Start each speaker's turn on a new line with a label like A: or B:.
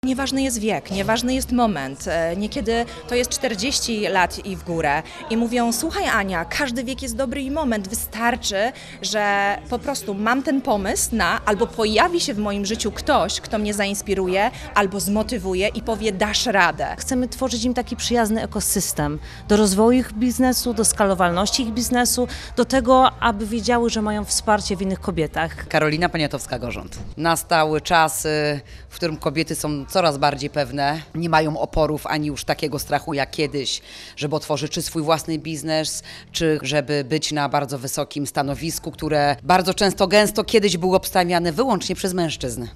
A: Nieważny jest wiek, nieważny jest moment. Niekiedy to jest 40 lat i w górę i mówią: słuchaj Ania, każdy wiek jest dobry i moment, wystarczy, że po prostu mam ten pomysł albo pojawi się w moim życiu ktoś, kto mnie zainspiruje albo zmotywuje i powie: dasz radę.
B: Chcemy tworzyć im taki przyjazny ekosystem do rozwoju ich biznesu, do skalowalności ich biznesu, do tego, aby wiedziały, że mają wsparcie w innych kobietach.
C: Karolina Poniatowska-Gorząd. Nastały czasy, w którym kobiety są coraz bardziej pewne, nie mają oporów ani już takiego strachu jak kiedyś, żeby otworzyć czy swój własny biznes, czy żeby być na bardzo wysokim stanowisku, które bardzo często, gęsto kiedyś było obstawiane wyłącznie przez mężczyzn.